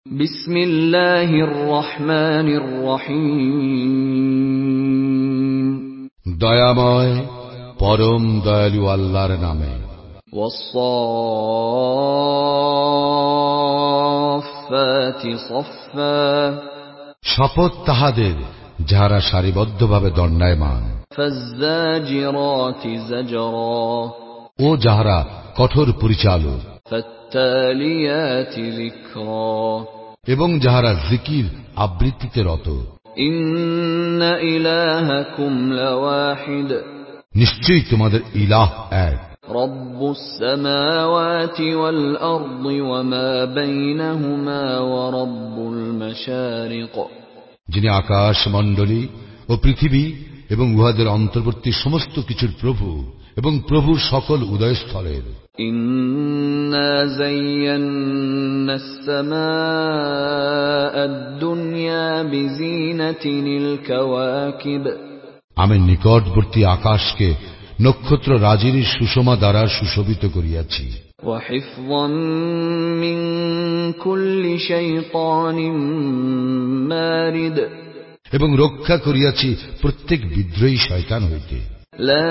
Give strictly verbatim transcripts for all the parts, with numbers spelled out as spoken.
বিসমিল্লাহির রহমানির রহিম। দয়াময় পরম দয়ালু আল্লাহর নামে। ওয়াস-সাফফাতি সাফফা। শপথ তাহাদের যাহারা সারিবদ্ধভাবে দণ্ডায়মান। ফাজ্জাজিরাতি জাজরা। ও যাহারা কঠোর পরিচালক। ফাত্তালিয়াতি যিকরা। এবং যাহারা জিকির আবৃত্তিতে রত। ইন্না ইলাহাকুম লাওয়াহিদ। নিশ্চয়ই তোমাদের ইলাহ এক। রব্বুস সামাওয়াতি ওয়াল আরদি ওয়া মা বাইনাহুমা ওয়া রব্বুল মাশারিক। যিনি আকাশ মণ্ডলী ও পৃথিবী এবং উহাদের অন্তর্বর্তী সমস্ত কিছুর প্রভু এবং প্রভু সকল উদয়স্থলের। ইন্না যায়্যানাস সামাআদ দুনিয়া বিজিনাতিনিল কাওয়াকিব। আমি নিকটবর্তী আকাশকে নক্ষত্র রাজির সুষমা দ্বারা সুশোভিত করিয়াছি। ওয়া হিফযাম মিন কুল্লি শাইতানিন মারিদ। এবং রক্ষা করিয়াছি প্রত্যেক বিদ্রোহী শয়তান হইতে। লা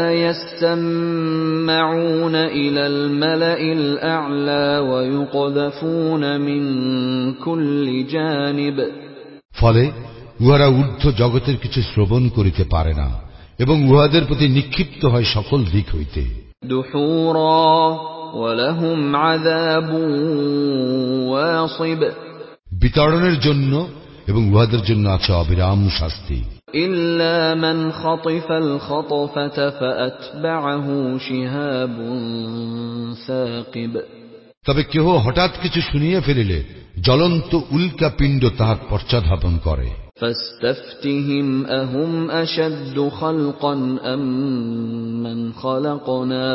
ইয়াসমাউনা ইলাল মালাইল আ'লা ওয়া ইউকযাফুনা মিন কুল্লি জানিব। ফলে উহারা ঊর্ধ্ব জগতের কিছু শ্রবণ করিতে পারে না এবং উহাদের প্রতি নিক্ষিপ্ত হয় সকল দিক হইতে। দুহুরা ওয়া লাহুম আযাবুন ওয়াসিব। বিতাড়নের জন্য এবং উহাদের জন্য আছে অবিরাম শাস্তি। ইল্লা মান খাতিফাল খাতফাতা ফাআতবা'হু শিহাবুন সাকিব। তবে কেহ হঠাৎ কিছু শুনিয়া ফেলিলে জ্বলন্ত উল্কা পিণ্ড তাহার পশ্চাদ্ধাবন করে। ফাস্তাফতিহিম আহুম আশাদ্দু খালকান আম মান খালাকনা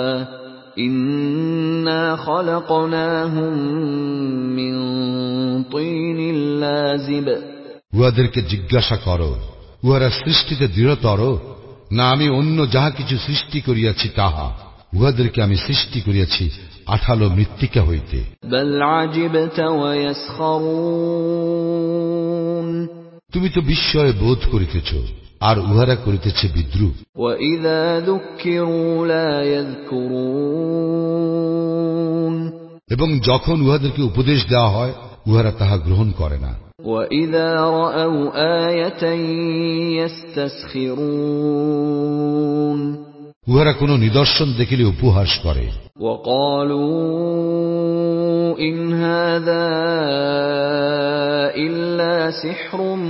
ইন্না খালাকনাহুম মিন তিনিল লাযিব। উহাদেরকে জিজ্ঞাসা করো, উহারা সৃষ্টিতে দৃঢ়তর না আমি অন্য যাহা কিছু সৃষ্টি করিয়াছি তাহা? উহাদেরকে আমি সৃষ্টি করিয়াছি আঠালো মৃত্তিকা হইতে। বাল আজিবতা ওয়া ইয়াসখারুন। তুমি তো বিস্ময় বোধ করিতেছ আর উহারা করিতেছে বিদ্রূপ। ওয়া ইযা যুক্কিরু লা ইয়াযকুরুন। এবং যখন উহাদেরকে উপদেশ দেওয়া হয় উহারা তাহা গ্রহণ করে না। ওয়া ইযা রাআউ আয়াতান ইস্তাসখিরুন। উহারা কোন নিদর্শন দেখিলে উপহাস করে। ওয়া ক্বালু ইন হাযা ইল্লা সিহরুম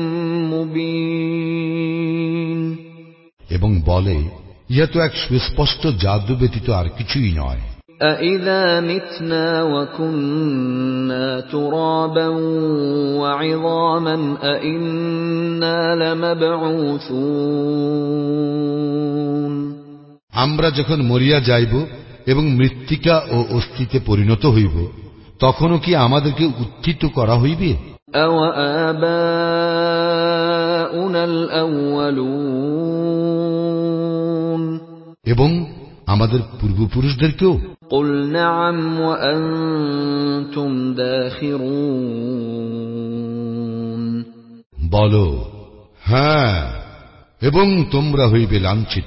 মুবিন। এবং বলে ইহা তো এক সুস্পষ্ট জাদু ব্যতীত আর কিছুই নয়। আইযা মিতনা ওয়া কুন্না তুরাবান ওয়া ইযামান আইন্না লামাবউসুন। আমরা যখন মরিয়া যাইব এবং মৃত্তিকা ও অস্থিতে পরিণত হইব তখনও কি আমাদেরকে উত্থিত করা হইবে? আও আবাউনাল আউয়ালুন। এবং আমাদের পূর্বপুরুষদেরকেও? কুল না'আম ওয়া আনতুম দাখিরুন। বলো হ্যাঁ, এবং তোমরা হইবে লাঞ্ছিত।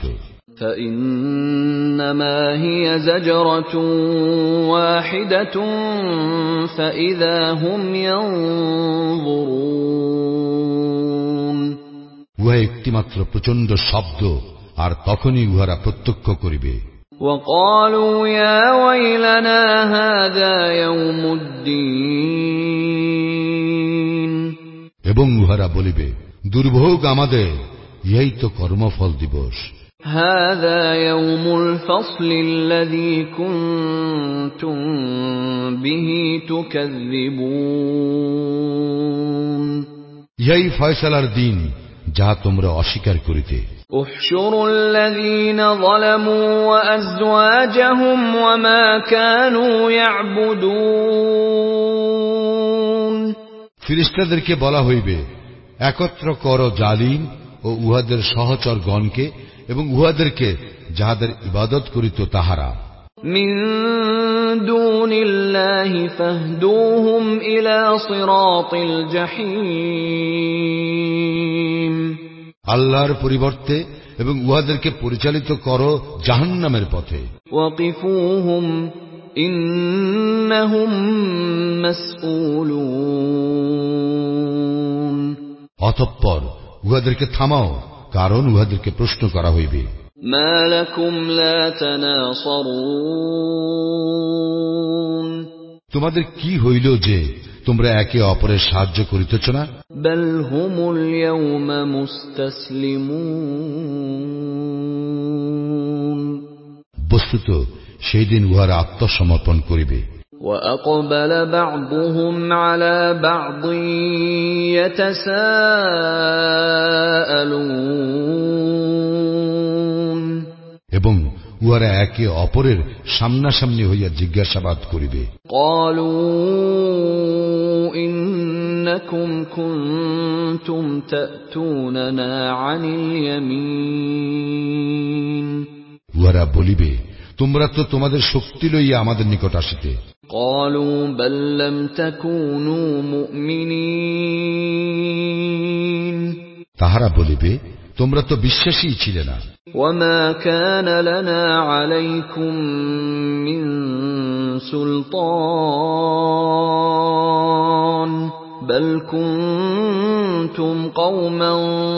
فإنما هي زجرة واحدة فإذا هم ينظرون। উহা একটিমাত্র প্রচন্ড শব্দ আর তখনই উহারা প্রত্যক্ষ করিবে। وقالوا يا ويلنا هذا يوم الدين। এবং উহারা বলিবে দুর্ভোগ আমাদের, ইহাই তো কর্মফল দিবস। هذا يوم الفصل الذي كنتم به تكذبون। ইহাই ফয়সালার দিন যাহা তোমরা অস্বীকার করিতে। احشروا الذين ظلموا وأزواجهم وما كانوا يعبدون। ফেরেশতাদেরকে বলা হইবে একত্র কর জালিম ও উহাদের সহচরগণকে এবং উহাদেরকে যাহাদের ইবাদত করিত তাহারা। من دون الله فاهدوهم إلى صراط الجحيم আল্লাহর পরিবর্তে এবং উহাদেরকে পরিচালিত করো জাহান্নামের পথে। وقفوهم إنهم مسؤولون অতঃপর উহাদেরকে থামাও, কারণ উহাদেরকে প্রশ্ন করা হইবে। ما لكم لا تناصرون তোমাদের কি হইল যে তোমরা একে অপরের সাহায্য করিতেছ না? بل هم اليوم مستسلمون বস্তুত সেই দিন উহারা আত্মসমর্পণ করিবে। وأقبل بعضهم على بعض يتساءلون এবং উহারা একে অপরের সামনাসামনি হইয়া জিজ্ঞাসাবাদ করিবে। قالوا إنكم كنتم تأتوننا عن اليمين উহারা বলিবে, তোমরা তো তোমাদের শক্তি লইয়া আমাদের নিকট আসিতে। قالوا بل لم تكونوا مؤمنين তাহারা বলিবে, তোমরা তো বিশ্বাসী ছিলে না। وما كان لنا عليكم من سلطان بل كنتم قوما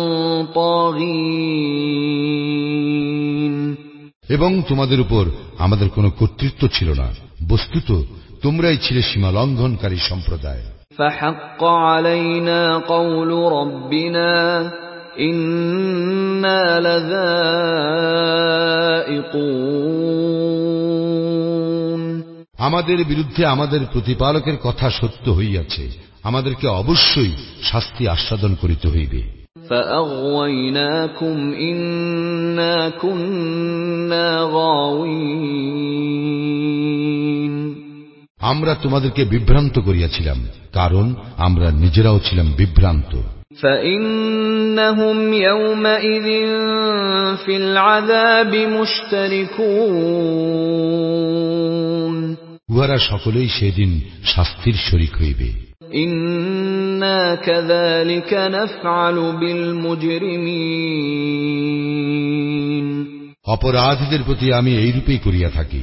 طاغين এবং তোমাদের উপর আমাদের কোনো কর্তৃত্ব ছিল না, বস্তুত তোমরাই ছিলে সীমা লঙ্ঘনকারী সম্প্রদায়। فحق علينا قول ربنا إنا لذائقون আমাদের বিরুদ্ধে আমাদের প্রতিপালকের কথা সত্য হইয়াছে, আমাদেরকে অবশ্যই শাস্তি আস্বাদন করিতে হইবে। فأغويناكم إنا كنا غاوين আমরা তোমাদেরকে বিভ্রান্ত করিয়াছিলাম, কারণ আমরা নিজেরাও ছিলাম বিভ্রান্ত। فإنهم يومئذ في العذاب مشتركون উহারা সকলেই সেদিন শাস্তির শরীক হইবে। إنا كذلك نفعل بالمجرمين অপরাধীদের প্রতি আমি এইরূপেই করিয়া থাকি।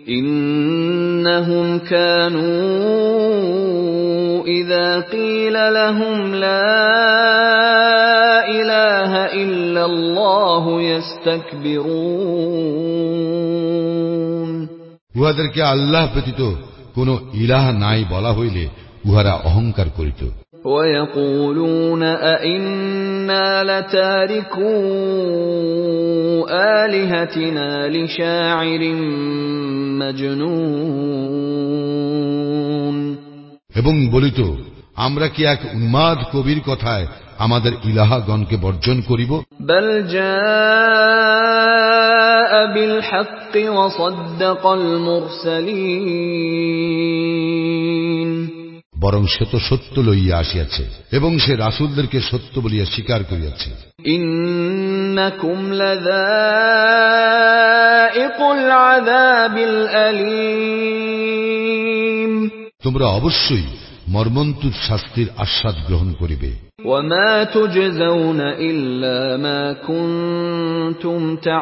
إنهم كانوا إذا قيل لهم لا إله إلا الله يستكبرون উহাদেরকে আল্লাহ ব্যতীত কোন ইলাহ নাই বলা হইলে উহারা অহংকার করিত। ويقولون أئنا لتاركو آلهتنا لشاعر مجنون এবং বলিত, আমরা কি এক উন্মাদ কবির কথায় আমাদের ইলাহগণকে বর্জন করিব? بل جاء بالحق وصدق المرسلين বরং সে তো সত্য লইয়া আসিয়াছে এবং সে রাসূলদেরকে সত্য বলিয়া স্বীকার করিয়াছে। إنكم لذائق العذاب الأليم তোমরা অবশ্যই মর্মন্তুদ শাস্তির আস্বাদ গ্রহণ করিবে। وما تجزون إلا ما كنتم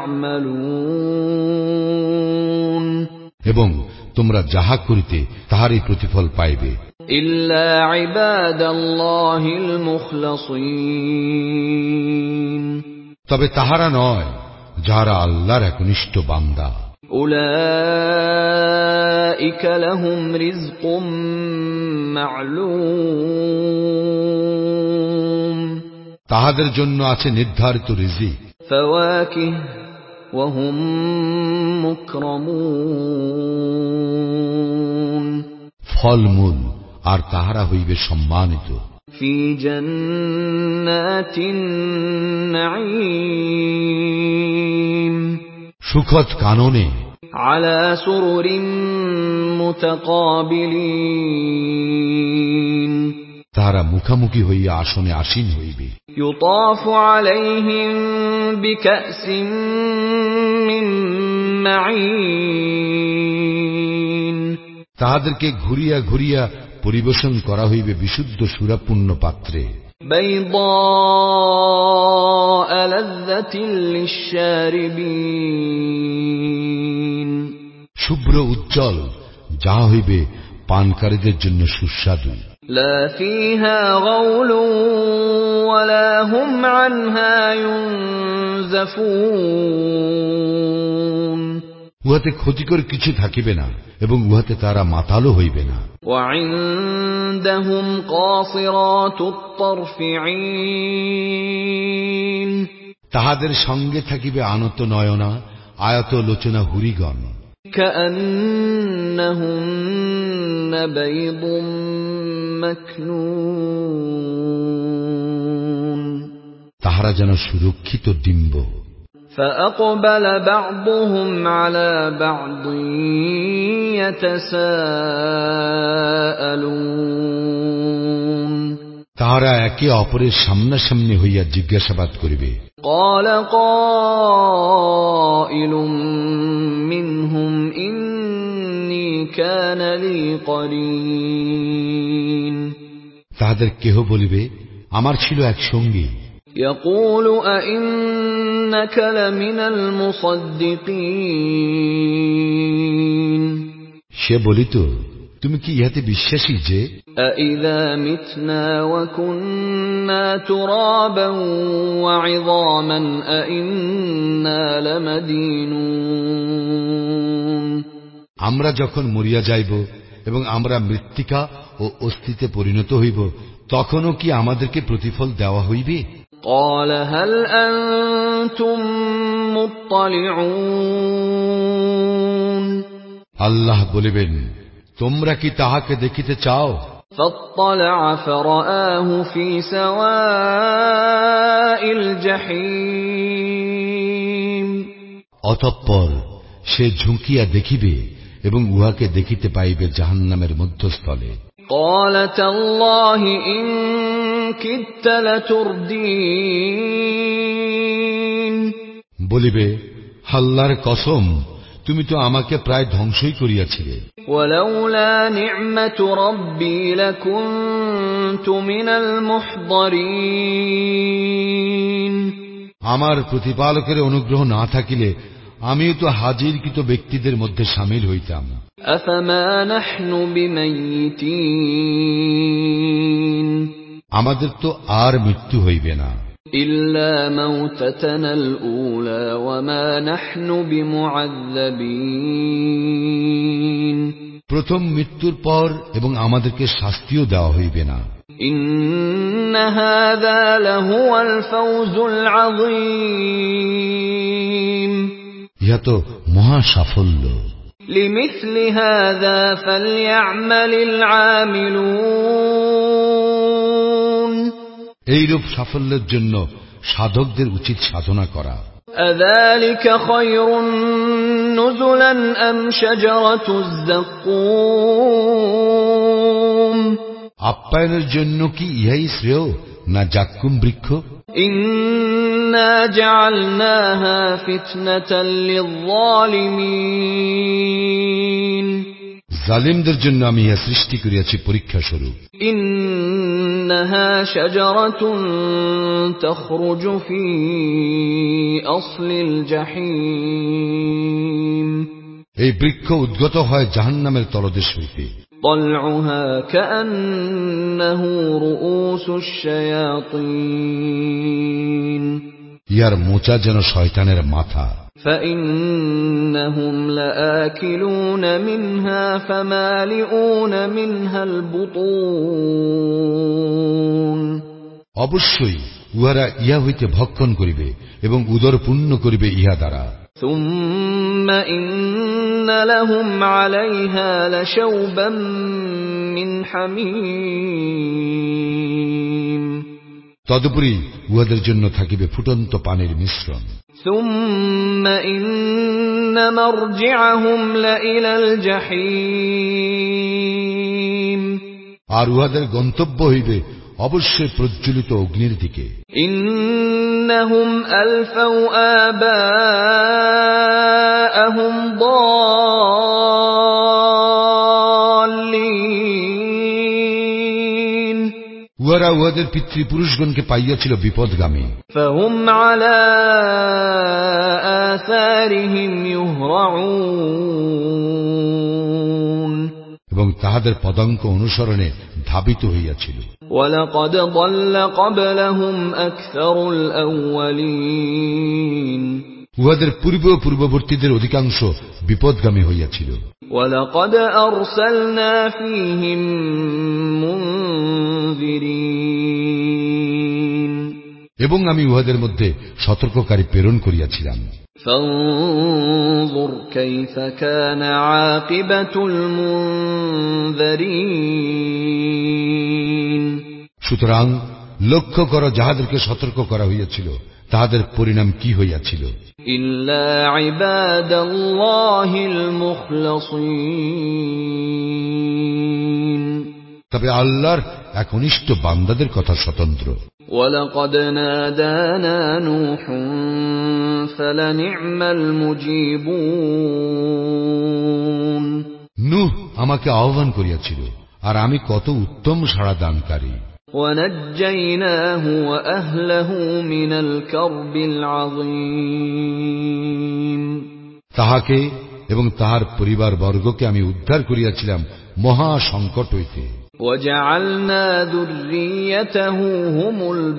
تعملون এবং তোমরা যাহা করিতে তাহারই প্রতিফল পাইবে। إلا عباد الله المخلصين তবে তাহারা নয় যাহারা আল্লাহর একনিষ্ঠ বান্দা। أولئك لهم رزق معلوم তাহাদের জন্য আছে নির্ধারিত রিজিক। فواكه وهم مكرمون ফলমূল আর তাহারা হইবে সম্মানিত। في جنات النعيم সুখদ কাননে على سرر متقابلين তাহারা মুখামুখি হইয়া আসনে আসীন হইবে। يطاف عليهم بكأس من معين তাহাদেরকে ঘুরিয়া ঘুরিয়া পরিবেশন করা হইবে বিশুদ্ধ সুরাপূর্ণ পাত্রে। بيضاء لذة للشاربين শুভ্র উজ্জ্বল, যাহা হইবে পানকারীদের জন্য সুস্বাদু। لا فيها غول ولا هم عنها ينزفون উহাতে ক্ষতিকর কিছু থাকিবে না এবং উহাতে তারা মাতালও হইবে না। وعندهم قاصرات الطرف عين তাহাদের সঙ্গে থাকিবে আনত নয়না, আয়ত লোচনা হুরিগণ। كأنهن بيض مكنون তাহারা যেন সুরক্ষিত ডিম্ব। فأقبل بعضهم على بعض يتساءلون তাহারা একে অপরের সামনাসামনি হইয়া জিজ্ঞাসাবাদ করিবে। قال قائل منهم إني كان لي قرين তাহাদের কেহ বলিবে, আমার ছিল এক সঙ্গী। يقول أئنك لمن المصدقين সে বলিত, তুমি কি ইহাতে বিশ্বাসী যে أإذا متنا وكنا ترابا وعظاما أإنا لمدينون আমরা যখন মরিয়া যাইব এবং আমরা মৃত্তিকা ও অস্থিতে পরিণত হইব, তখনও কি আমাদেরকে প্রতিফল দেওয়া হইবে? قال هل أنتم مطلعون আল্লাহ বলিবেন, তোমরা কি তাহাকে দেখিতে চাও? فاطلع فرآه في سواء الجحيم অতঃপর সে ঝুঁকিয়া দেখিবে এবং উহাকে দেখিতে পাইবে জাহান্নামের মধ্যস্থলে। قال تالله إن كدت لتردين বলিবে, আল্লাহর কসম, তুমি তো আমাকে প্রায় ধ্বংসই করিয়াছিলে। ولولا نعمة ربي لكنت من المحضرين আমার প্রতিপালকের অনুগ্রহ না থাকিলে আমিও তো হাজিরকৃত ব্যক্তিদের মধ্যে শামিল হইতাম। أفما نحن بميتين আমাদের তো আর মৃত্যু হইবে না। إلا موتتنا الأولى وما نحن بمعذبين প্রথম মৃত্যুর পর এবং আমাদেরকে শাস্তিও দেওয়া হইবে না। إن هذا لهو الفوز العظيم ইহা তো মহা সাফল্য। لمثل هذا فليعمل العاملون এইরূপ সাফল্যের জন্য সাধকদের উচিত সাধনা করা। أذلك خير نزلا أم شجرة الزقوم আপ্যায়নের জন্য কি ইহাই শ্রেয় না জাক্কুম বৃক্ষ? إنا جعلناها فتنة للظالمين জালিমদের জন্য আমি ইহা সৃষ্টি করিয়াছি পরীক্ষা স্বরূপ। إنها شجرة تخرج في أصل الجحيم এই বৃক্ষ উদ্গত হয় জাহান্নামের তলদেশ হইতে। طلعها كأنه رؤوس الشياطين ইহার মোচা যেন শয়তানের মাথা। فإنهم لآكلون منها فمالئون منها البطون অবশ্যই উহারা ইহা হইতে ভক্ষণ করিবে এবং উদর পূর্ণ করিবে ইহা দ্বারা। ثم إن لهم عليها لشوبا من حميم তদুপরি উহাদের জন্য থাকিবে ফুটন্ত পানির মিশ্রণ। ثم إن مرجعهم لإلى الجحيم আর উহাদের গন্তব্য হইবে অবশ্যই প্রজ্বলিত অগ্নির দিকে। إنهم ألفوا آباءهم ضالين উহারা উহাদের পিতৃপুরুষগণকে পাইয়াছিল বিপদগামী। فهم على آثارهم يهرعون এবং তাহাদের পদাঙ্ক অনুসরণে ধাবিত হইয়াছিল। ولقد ضل قبلهم أكثر الأولين উহাদের পূর্ব পূর্ববর্তীদের অধিকাংশ বিপদগামী হইয়াছিল। وَلَقَدْ أَرْسَلْنَا فِيهِم مُنذِرِينَ এবং আমি উহাদের মধ্যে সতর্ককারী প্রেরণ করিয়াছিলাম। فَانظُرْ كَيْفَ كَانَ عَاقِبَةُ الْمُنذَرِينَ সুতরাং লক্ষ্য কর যাহাদেরকে সতর্ক করা হইয়াছিল তাহাদের পরিণাম কি হইয়াছিল। إِلَّا عِبَادَ اللَّهِ الْمُخْلَصِينَ তবে আল্লাহর একনিষ্ঠ বান্দাদের কথা স্বতন্ত্র। وَلَقَدْ نَادَانَا نُوحٌ فَلَنِعْمَ الْمُجِيبُونَ নূহ আমাকে আহ্বান করিয়াছিল, আর আমি কত উত্তম সাড়াদানকারী। وَنَجَّيْنَاهُ وَأَهْلَهُ مِنَ الْكَرْبِ الْعَظِيمِ তাহাকে এবং তাহার পরিবারবর্গকে আমি উদ্ধার করিয়াছিলাম মহা সংকট হইতে। وَجَعَلْنَا ذُرِّيَّتَهُ هُمُ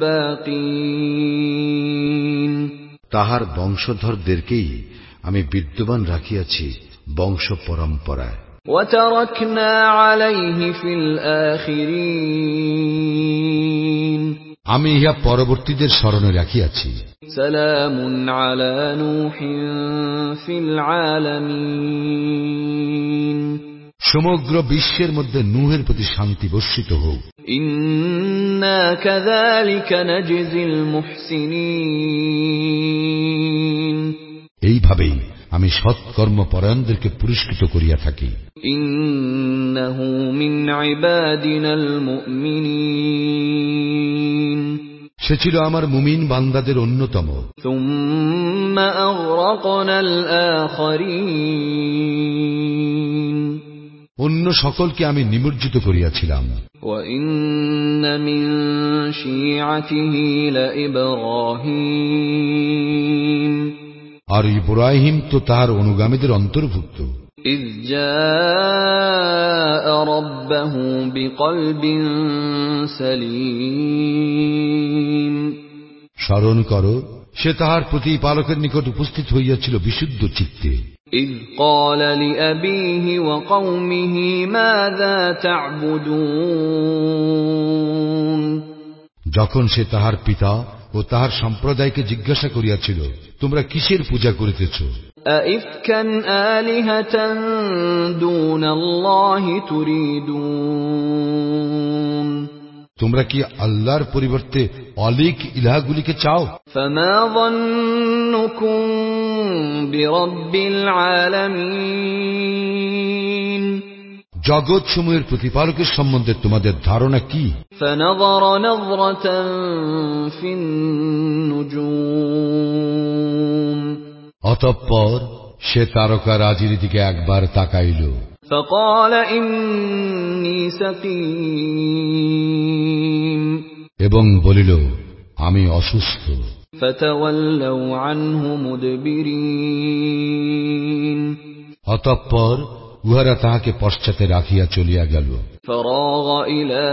الْبَاقِينَ তাহার বংশধরদেরকেই আমি বিদ্যমান রাখিয়াছি বংশ পরম্পরায়। وَتَرَكْنَا عَلَيْهِ فِي الْآخِرِينَ আমি ইহা পরবর্তীদের স্মরণে রাখিয়াছি। سَلَامٌ عَلَى نُوحٍ فِي الْعَالَمِينَ সমগ্র বিশ্বের মধ্যে নূহের প্রতি শান্তি বর্ষিত হোক। إِنَّا كَذَلِكَ نَجْزِي الْمُحْسِنِينَ এইভাবেই আমি সৎকর্মপরায়ণদেরকে পুরস্কৃত করিয়া থাকি। إِنَّهُ مِنْ عِبَادِنَا الْمُؤْمِنِينَ সে ছিল আমার মুমিন বান্দাদের অন্যতম। ثُمَّ أَغْرَقْنَا الْآخَرِينَ অন্য সকলকে আমি নিমজ্জিত করিয়াছিলাম। وَإِنَّ مِن شِيعَتِهِ لَإِبْرَاهِيمَ আর ইব্রাহিম তো তাহার অনুগামীদের অন্তর্ভুক্ত। إِذْ جَاءَ رَبَّهُ بِقَلْبٍ سَلِيمٍ স্মরণ করো, সে তাহার প্রতিপালকের নিকট উপস্থিত হইয়াছিল বিশুদ্ধ চিত্তে। إِذْ قَالَ لِأَبِيهِ وَقَوْمِهِ مَاذَا تَعْبُدُونَ যখন সে তাহার পিতা ও তাহার সম্প্রদায়কে জিজ্ঞাসা করিয়াছিল, তোমরা কিসের পূজা করিতেছ? أَئِفْكًا آلِهَةً دُونَ اللَّهِ تُرِيدُونَ তোমরা কি আল্লাহর পরিবর্তে অলিক ইলাহগুলিকে চাও? فَمَا ظَنُّكُمْ بِرَبِّ الْعَالَمِينَ জগৎ সমূহের প্রতিপালকের সম্বন্ধে তোমাদের ধারণা কি? فَنَظَرَ نَظْرَةً فِي النُّجُومِ অতঃপর সে তারকারাজির দিকে একবার তাকাইল। فَقَالَ إِنِّي سَقِيمٌ এবং বলিল, আমি অসুস্থ। فَتَوَلَّوْا عَنْهُ مُدْبِرِينَ অতঃপর উহারা তাহাকে পশ্চাতে রাখিয়া চলিয়া গেল। فَرَاغَ إِلَى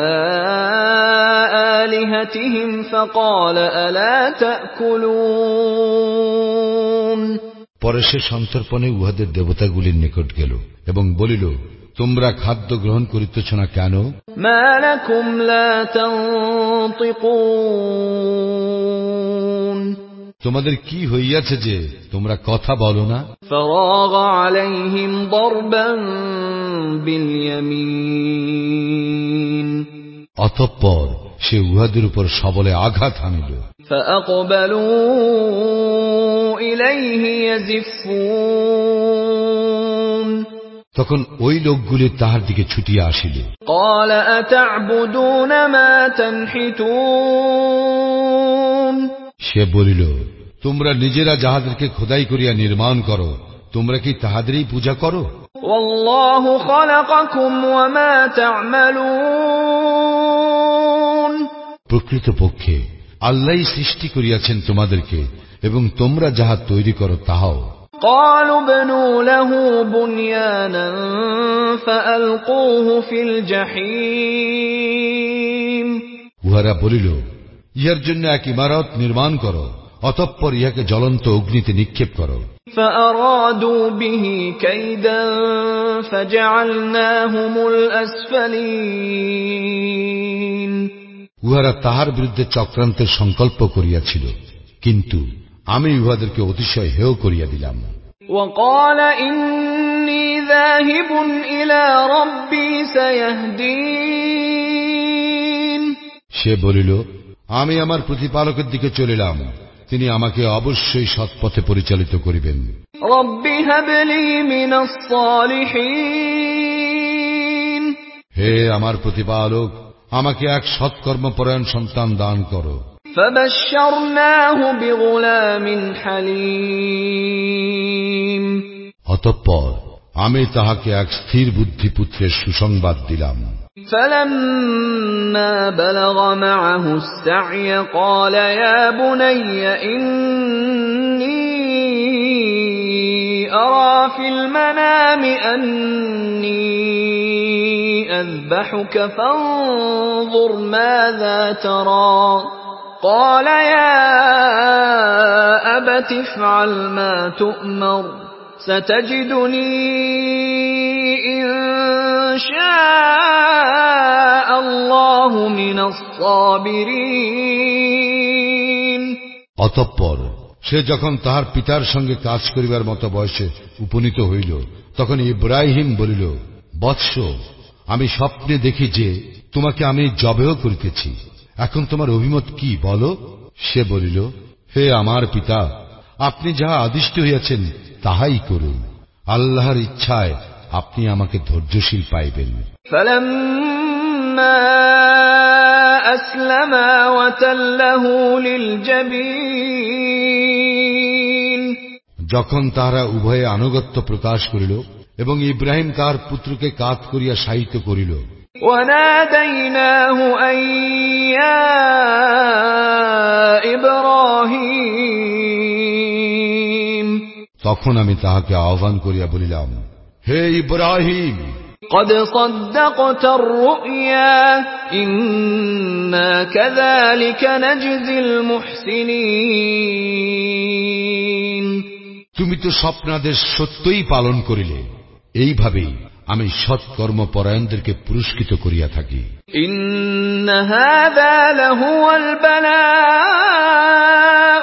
آلِهَتِهِمْ فَقَالَ أَلَا تَأْكُلُونَ পরে সে সন্তর্পণে উহাদের দেবতাগুলির নিকট গেল এবং বলিল, তোমরা খাদ্য গ্রহণ করিতেছ না কেন? مَا لَكُمْ لَا تَنطِقُونَ তোমাদের কি হইয়াছে যে তোমরা কথা বলো না? فَرَاغَ عَلَيْهِمْ ضَرْبًا بِالْيَمِينِ অতঃপর সে উহাদের উপর সবলে আঘাত হানিল। فَأَقْبَلُوا إِلَيْهِ يَزِفُّونَ তখন ওই লোকগুলি তাহার দিকে ছুটিয়া আসিল। قَالَ أَتَعْبُدُونَ مَا تَنْحِتُونَ সে বলিল, তোমরা নিজেরা যাহাদেরকে খোদাই করিয়া নির্মাণ করো, তোমরা কি তাহাদেরই পূজা করো? وَاللَّهُ خَلَقَكُمْ وَمَا تَعْمَلُونَ প্রকৃতপক্ষে আল্লাহই সৃষ্টি করিয়াছেন তোমাদেরকে এবং তোমরা যাহা তৈরি করো তাহাও। قالوا بنوا له بنيانا فألقوه في الجحيم উহারা বলিল, ইহার জন্য এক ইমারত নির্মাণ করো, অতঃপর ইহাকে জ্বলন্ত অগ্নিতে নিক্ষেপ করো। فأرادوا به كيدا فجعلناهم الأسفلين উহারা তাহার বিরুদ্ধে চক্রান্তের সংকল্প করিয়াছিল, কিন্তু আমি উহাদেরকে অতিশয় হেয় করিয়া দিলাম। وقال إني ذاهب إلى ربي سيهدين সে বলিল, আমি আমার প্রতিপালকের দিকে চলিলাম, তিনি আমাকে অবশ্যই সৎপথে পরিচালিত করিবেন। رب هب لي من الصالحين হে আমার প্রতিপালক, আমাকে এক সৎকর্মপরায়ণ সন্তান দান করো। فبشرناه بغلام حليم অতঃপর আমি তাহাকে এক স্থির বুদ্ধি পুত্রের সুসংবাদ দিলাম। فلما بلغ معه السعي قال يا بني إني أرى في المنام أني أذبحك فانظر ماذا ترى قال يا أبت افعل ما تؤمر ستجدني إن شاء الله من الصابرين অতঃপর সে যখন তাহার পিতার সঙ্গে কাজ করিবার মতো বয়সে উপনীত হইল, তখন ইব্রাহিম বলিল, বৎস, আমি স্বপ্নে দেখি যে তোমাকে আমি জবেহ করিতেছি, এখন তোমার অভিমত কি বলো? সে বলিল, হে আমার পিতা, আপনি যাহা আদিষ্ট হইয়াছেন তাহাই করুন, আল্লাহর ইচ্ছায় আপনি আমাকে ধৈর্যশীল পাইবেন। فلما أسلما وتله للجبين যখন তাহারা উভয়ে আনুগত্য প্রকাশ করিল এবং ইব্রাহিম তার পুত্রকে কাত করিয়া শায়িত করিল, وناديناه أن يا إبراهيم তখন আমি তাহাকে আহ্বান করিয়া বলিলাম, হে ইব্রাহিম, قد صدقت الرؤيا إنا كذلك نجزي المحسنين তুমি তো স্বপ্নাদেশ সত্যই পালন করিলে, এইভাবেই আমি সৎকর্মপরায়ণদেরকে পুরস্কৃত করিয়া থাকি। إن هذا لهو البلاء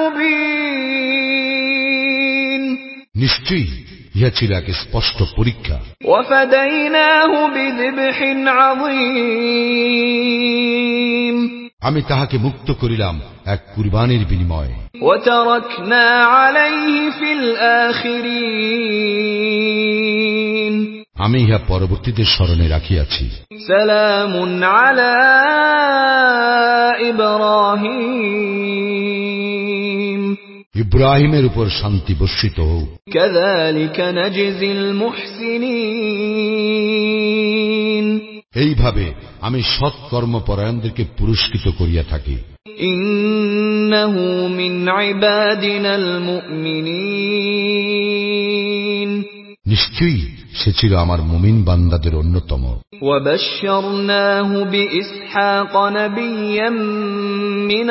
المبين নিশ্চয়ই ইহা ছিল এক স্পষ্ট পরীক্ষা। وفديناه بذبح عظيم আমি তাহাকে মুক্ত করিলাম এক কুরবানির বিনিময়ে। وتركنا عليه في الآخرين আমি ইহা পরবর্তীদের স্মরণে রাখিয়াছি। سلام على إبراهيم ইব্রাহিমের উপর শান্তি বর্ষিত হোক। كذلك نجزي المحسنين এইভাবে আমি সৎকর্মপরায়ণদেরকে পুরস্কৃত করিয়া থাকি। إنه من عبادنا المؤمنين নিশ্চয়ই সে ছিল আমার মুমিন বান্দাদের অন্যতম। وبشرناه بإسحاق نبيا من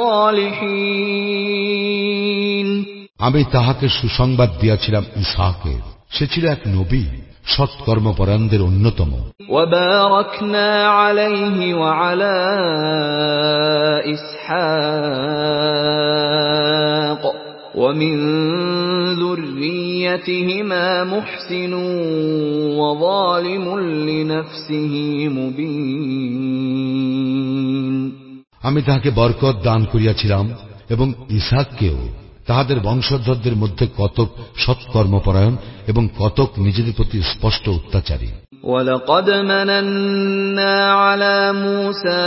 الصالحين আমি তাহাকে সুসংবাদ দিয়াছিলাম ইসহাকের, সে ছিল এক নবী, সৎকর্মপরায়ণদের অন্যতম। وباركنا عليه وعلى إسحاق ومن ذريتهما محسن وظالم لنفسه مبين আমি তাহাকে বরকত দান করিয়াছিলাম এবং ইসহাককেও। তাহাদের বংশধরদের মধ্যে কতক সৎকর্মপরায়ণ এবং কতক নিজেদের প্রতি স্পষ্ট অত্যাচারী। وَلَقَدْ مَنَنَّا عَلَى مُوسَى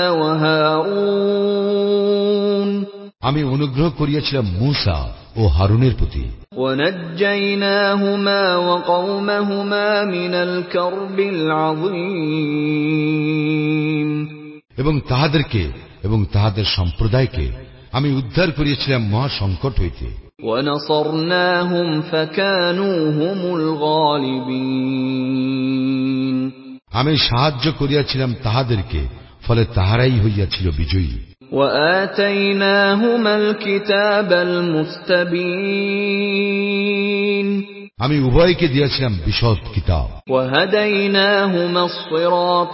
وَهَارُونَ আমি অনুগ্রহ করিয়াছিলাম মূসা ও হারুনের প্রতি। وَنَجَّيْنَاهُمَا وَقَوْمَهُمَا مِنَ الْكَرْبِ الْعَظِيمِ এবং তাহাদেরকে এবং তাহাদের সম্প্রদায়কে আমি উদ্ধার করিয়াছিলাম মহা সংকট হইতে। وَنَصَرْنَاهُمْ فَكَانُوا هُمُ الْغَالِبِينَ আমি সাহায্য করিয়াছিলাম তাহাদেরকে, ফলে তাহারাই হইয়াছিল বিজয়ী। وَآتَيْنَاهُمَا الْكِتَابَ الْمُسْتَبِينَ আমি উভয়কে দিয়েছিলাম বিশদ কিতাব। وَهَدَيْنَاهُمَا الصِّرَاطَ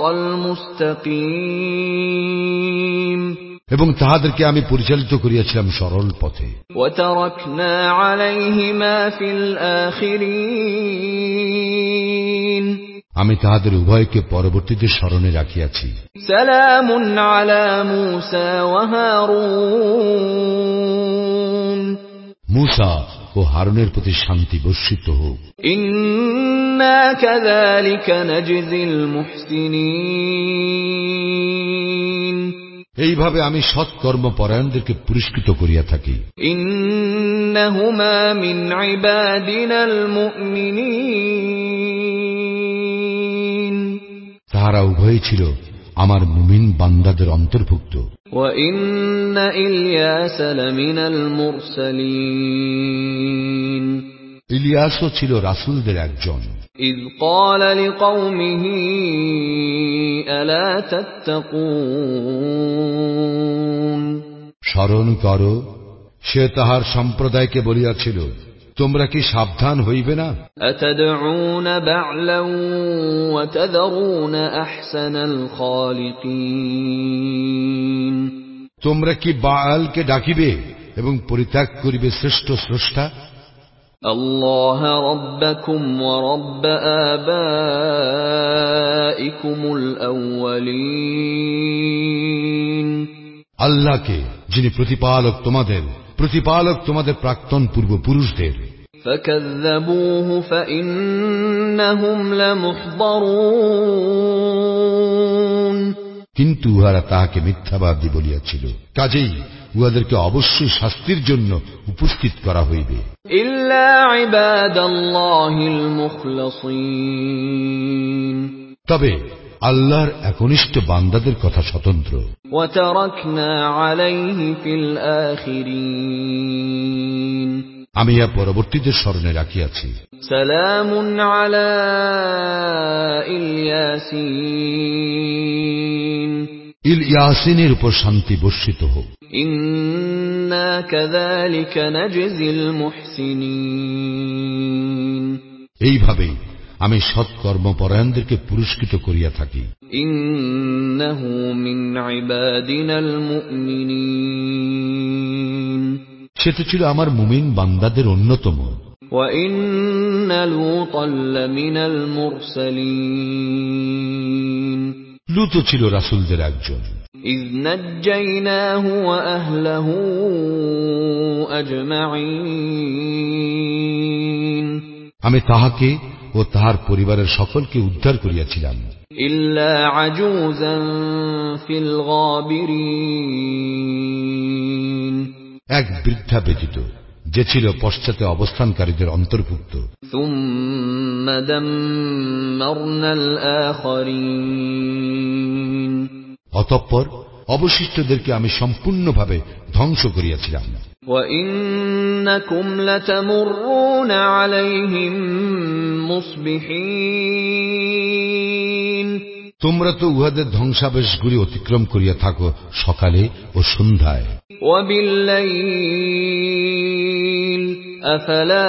الْمُسْتَقِيمَ এবং তাহাদেরকে আমি পরিচালিত করিয়াছিলাম সরল পথে। وَتَرَكْنَا عَلَيْهِمَا فِي الْآخِرِينَ আমি তাহাদের উভয়কে পরবর্তীতে স্মরণে রাখিয়াছি। সালামুন আলা মূসা ওয়া হারুন মূসা ও হারুনের প্রতি শান্তি বর্ষিত হোক। ইন্না কাযালিকা নাজজিল মুহসিনিন এইভাবে আমি সৎকর্ম পরায়ণদেরকে পুরস্কৃত করিয়া থাকি। ইন্নাহুমা মিন ইবাদিনাল মুমিনিন তাহারা উভয়ই ছিল আমার মুমিন বান্দাদের অন্তর্ভুক্ত। ওয়া ইন্না ইলিয়াস লামিনাল মুরসালিন ইলিয়াসও ছিল রাসূলদের একজন। ইয ক্বালা লিকওমিহি আলা তাত্তাকুন স্মরণ করো, সে তাহার সম্প্রদায়কে বলিয়াছিল, তোমরা কি সাবধান হইবে না? আতাদউনা বা'লান ওয়া তাযরুনা আহসানাল খালিকিন তোমরা কি বাআলকে ডাকিবে এবং পরিত্যাগ করিবে শ্রেষ্ঠ স্রষ্টা? আল্লাহ রাব্বাকুম ওয়া রাব্ব আবাইকুমুল আউয়ালিন আল্লাহকে, যিনি প্রতিপালক তোমাদের, প্রতিপালক তোমাদের প্রাক্তন পূর্বপুরুষদের। ফাকাযযাবুহু ফাইন্নাহুম লামুহদারুন কিন্তু উহারা তাহাকে মিথ্যাবাদী বলিয়াছিল, কাজেই উহাদেরকে অবশ্যই শাস্তির জন্য উপস্থিত করা হইবে। ইল্লা ইবাদাল্লাহিল মুখলাসিন তবে আল্লাহর একনিষ্ঠ বান্দাদের কথা স্বতন্ত্র। ওয়া তারাকনা আলাইহি ফিল আখিরিন আমি ইহা পরবর্তীদের স্মরণে রাখিয়াছি। সালামুন আলা ইলিয়াসিন ইলিয়াসিনের উপর শান্তি বর্ষিত হোক। ইন্না কাযালিকা নাজজিল মুহসিনিন এইভাবেই আমি সৎকর্মপরায়ণদেরকে পুরস্কৃত করিয়া থাকি। ইন্নাহু মিন ইবাদিনাল মুমিনিন সে তো ছিল আমার মুমিন বান্দাদের অন্যতম। ওয়া ইন্না লূতাল লামিনাল মুরসালিন লূত ছিল রাসূলদের একজন। ইয নাজ্জায়নাহু ওয়া আহলাহু আজমাইন আমি তাহাকে ও তাহার পরিবারের সকলকে উদ্ধার করিয়াছিলাম। ইল্লা আজুজান ফিল গাবিরিন এক বৃদ্ধা ব্যতীত, যে ছিল পশ্চাতে অবস্থানকারীদের অন্তর্ভুক্ত। সুম্মা দাম্মারনাল আখিরিন অতঃপর অবশিষ্টদেরকে আমি সম্পূর্ণভাবে ধ্বংস করিয়াছিলাম। ওয়া ইন্নাকুম লাতামুররুনা আলাইহিম মুসবিহিন তোমরা তো উহাদের ধ্বংসাবশেষগুলি অতিক্রম করিয়া থাকো সকালে ও সন্ধ্যায়। ওয়া বিল্লাইল আফালা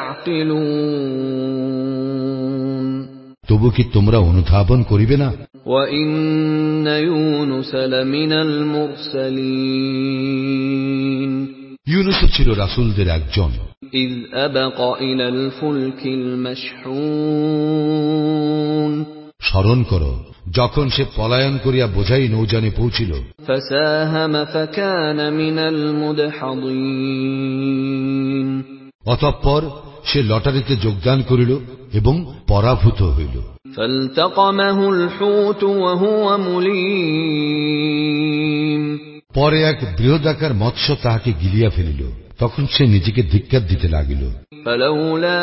তা'কিলুন তবু কি তোমরা অনুধাবন করিবে না? ওয়া ইন্না ইউনুস লামিনাল মুরসালিন ইউনুস ছিল রাসূলদের একজন। ইয আবাকা ইলাল ফুলকিল মাশহুন স্মরণ করো, যখন সে পলায়ন করিয়া বোঝাই নৌজানে পৌঁছিল। ফাসাহামা ফাকানা মিনাল মুদহাদিন অতঃপর সে লটারিতে যোগদান করিল এবং পরাভূত হইল। ফালতাকামাহুল হুত ওয়া হুয়া মুলিম পরে এক বৃহদাকার মৎস্য তাহাকে গিলিয়া ফেলিল, তখন সে নিজেকে ধিক্কার দিতে লাগিল। ফালাউলা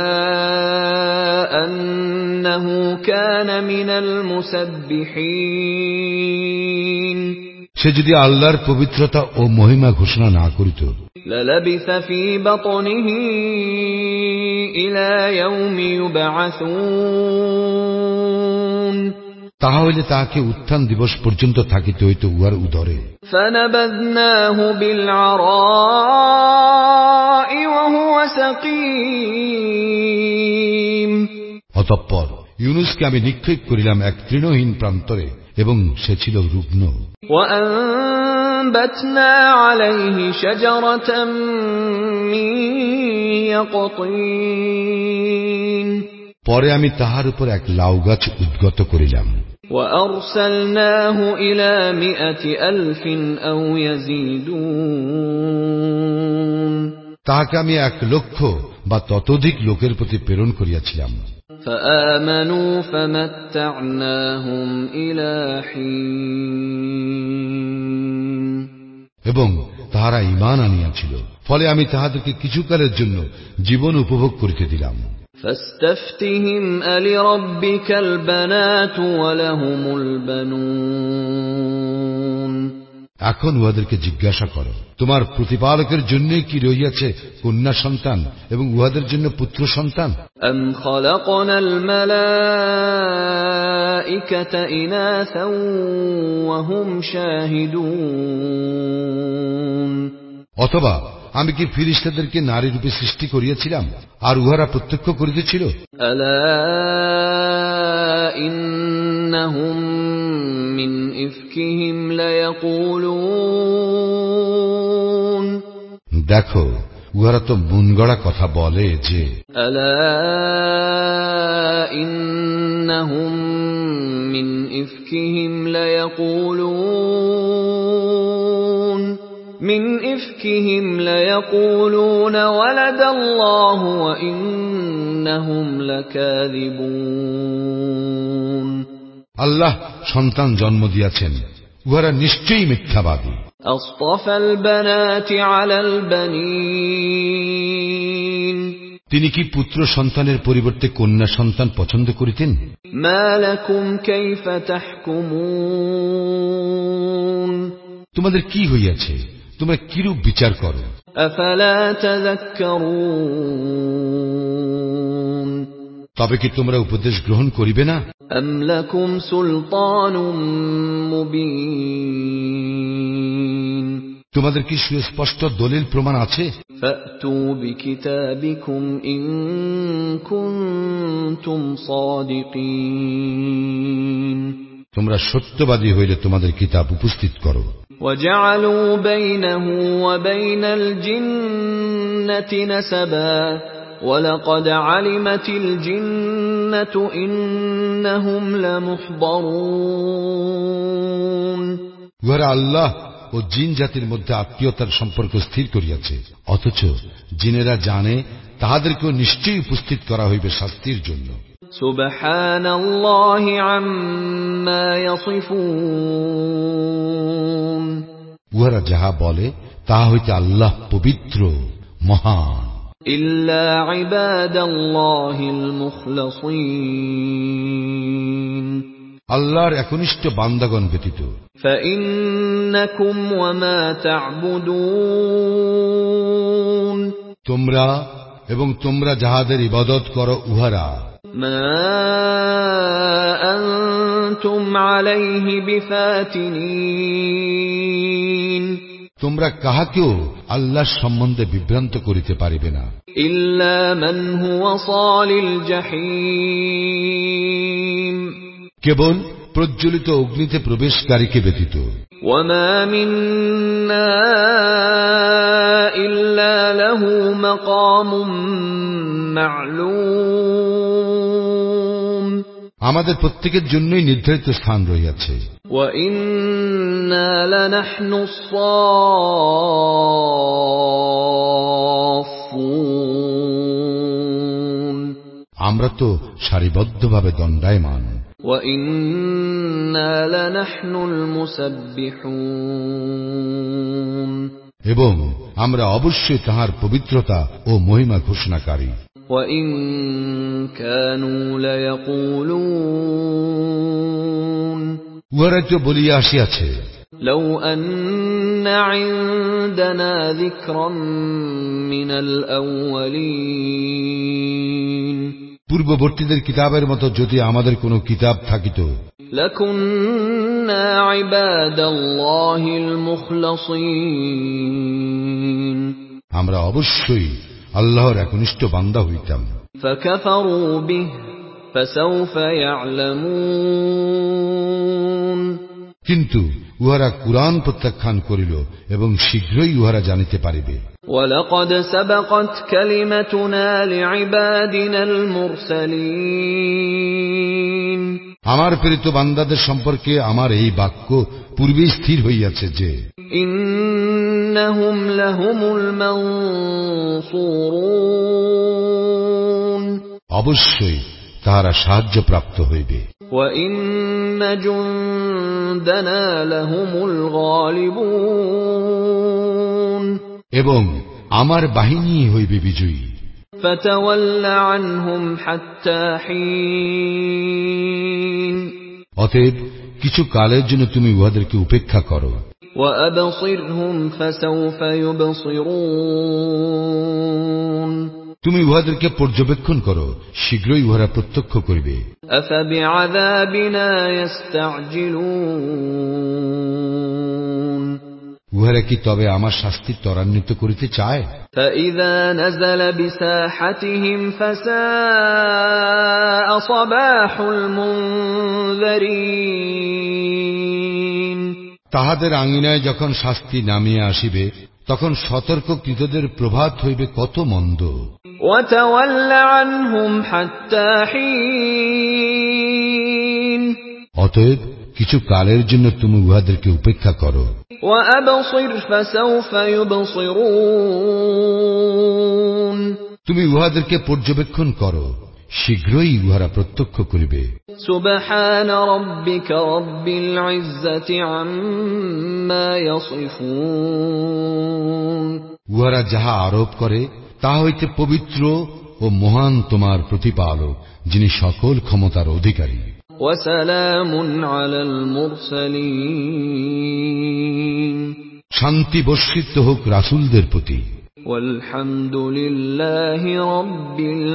আন্নাহু কানা মিনাল মুসাব্বিহিন সে যদি আল্লাহর পবিত্রতা ও মহিমা ঘোষণা না করিত, للبث في بطنه إلى يوم يبعثون তাহা হইলে তাহাকে উত্থান দিবস পর্যন্ত থাকিতে হইত উহার উদরে। فنبذناه بالعراء وهو سقيم অতঃপর ইউনুসকে আমি নিক্ষেপ করিলাম এক তৃণহীন প্রান্তরে, এবং সে ছিল রুগ্ন। وأنبتنا عليه شجرة من يقطين পরে আমি তাহার উপর এক লাউ গাছ উদ্গত করিলাম। وأرسلناه إلى مئة ألف أو يزيدون তাহাকে আমি এক লক্ষ বা ততোধিক লোকের প্রতি প্রেরণ করিয়াছিলাম। فآمنوا فمتعناهم إلى حين এবং তাহারা ঈমান আনিয়াছিল, ফলে আমি তাহাদেরকে কিছুকালের জন্য জীবন উপভোগ করিতে দিলাম। فاستفتهم ألربك البنات ولهم البنون এখন উহাদেরকে জিজ্ঞাসা করো, তোমার প্রতিপালকের জন্য কি রহিয়াছে কন্যা সন্তান এবং উহাদের জন্য পুত্র সন্তান? أم خلقنا الملائكة إناثا وهم شاهدون অথবা আমি কি ফিরিস্তাদেরকে নারী রূপে সৃষ্টি করিয়াছিলাম আর উহারা প্রত্যক্ষ করিতেছিল? ألا إنهم من إفكهم ليقولون দেখো, উহারা তো মনগড়া কথা বলে যে, ألا إنهم من إفكهم ليقولون من إفكهم ليقولون ولد الله وإنهم لكاذبون আল্লাহ সন্তান জন্ম দিয়াছেন, উহারা নিশ্চয়ই মিথ্যাবাদী। أصطفى البنات على البنين তিনি কি পুত্র সন্তানের পরিবর্তে কন্যা সন্তান পছন্দ করিতেন? ما لكم كيف تحكمون তোমাদের কি হইয়াছে, তোমরা কিরূপ বিচার করো? أفلا تذكرون তবে কি তোমরা উপদেশ গ্রহণ করিবে না? أم لكم سلطان مبين তোমাদের কি সুস্পষ্ট দলিল প্রমাণ আছে? فأتوا بكتابكم إن كنتم صادقين তোমরা সত্যবাদী হইলে তোমাদের কিতাব উপস্থিত করো। وجعلوا بينه وبين الجنة نسبا ولقد علمت الجنة إنهم لمحضرون উহারা আল্লাহ ও জিন জাতির মধ্যে আত্মীয়তার সম্পর্ক স্থির করিয়াছে, অথচ জিনেরা জানে তাহাদেরকেও নিশ্চয়ই উপস্থিত করা হইবে শাস্তির জন্য। সুবহানাল্লাহি আম্মা ইয়াসিফুন উহারা যাহা বলে তাহা হইতে আল্লাহ পবিত্র মহান। ইল্লা ইবাদাল্লাহিল মুখলাসিন আল্লাহর একনিষ্ঠ বান্দাগণ ব্যতীত। ফাইন্নাকুম ওয়া মা তা'বুদুন তোমরা এবং তোমরা যাহাদের ইবাদত করো উহারা মা আনতুম আলাইহি বিফাতিনিন তোমরা কাহাকেও আল্লাহর সম্বন্ধে বিভ্রান্ত করিতে পারিবে না। ইল্লা মান হুয়া সালিল জাহিম কেবল প্রজ্বলিত অগ্নিতে প্রবেশকারীকে ব্যতীত। ওয়া মা মিন্না ইল্লা লাহু মাকামুম মা'লুম আমাদের প্রত্যেকের জন্যই নির্ধারিত স্থান রহিয়াছে। ওয়া ইন্না লানাহনুস সাফফুন আমরা তো সারিবদ্ধভাবে দণ্ডায়মান। ওয়া ইন্না লানাহনুল মুসাব্বিহুন এবং আমরা অবশ্যই তাহার পবিত্রতা ও মহিমা ঘোষণাকারী। ওয়া ইন কানু লায়াকুলুন উহারা তো বলিয়া আসিয়াছে, لو أن عندنا ذكرا من الأولين পূর্ববর্তীদের কিতাবের মতো যদি আমাদের কোনো কিতাব থাকিত لكنا عباد الله المخلصين আমরা অবশ্যই আল্লাহর একনিষ্ঠ বান্দা হইতাম। فكفروا به فسوف يعلمون কিন্তু উহারা কুরআন প্রত্যাখ্যান করিল এবং শীঘ্রই উহারা জানিতে পারিবে। ولقد سبقت كلمتنا لعبادنا المرسلين আমার প্রেরিত বান্দাদের সম্পর্কে আমার এই বাক্য পূর্বে স্থির হইয়াছে যে إنهم لهم المنصورون অবশ্যই তাহারা সাহায্যপ্রাপ্ত হইবে। وإن جندنا لهم الغالبون এবং আমার বাহিনী হইবে বিজয়ী। فتول عنهم حتى حين অতএব কিছু কালের জন্য তুমি উহাদেরকে উপেক্ষা করো। وأبصرهم فسوف يبصرون তুমি উহাদেরকে পর্যবেক্ষণ করো, শীঘ্রই উহারা প্রত্যক্ষ করিবে। أفبعذابنا يستعجلون উহারা কি তবে আমার শাস্তি ত্বরান্বিত করিতে চায়? فإذا نزل بساحتهم فساء صباح المنذرين তাহাদের আঙিনায় যখন শাস্তি নামিয়া আসিবে তখন সতর্ককৃতদের প্রভাত হইবে কত মন্দ। وتول عنهم حتى حين অতএব কিছু কালের জন্য তুমি উহাদেরকে উপেক্ষা করো। وأبصر فسوف يبصرون তুমি উহাদেরকে পর্যবেক্ষণ করো, শীঘ্রই উহারা প্রত্যক্ষ করিবে। سبحان ربك رب العزة عما يصفون উহারা যাহা আরোপ করে তাহা হইতে পবিত্র ও মহান তোমার প্রতিপালক, যিনি সকল ক্ষমতার অধিকারী। وسلام على المرسلين শান্তি বর্ষিত হোক রাসূলদের প্রতি। والحمد لله رب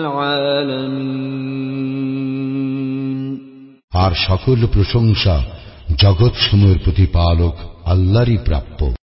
العالمين আর সকল প্রশংসা জগৎসমূহের প্রতিপালক আল্লাহরই প্রাপ্য।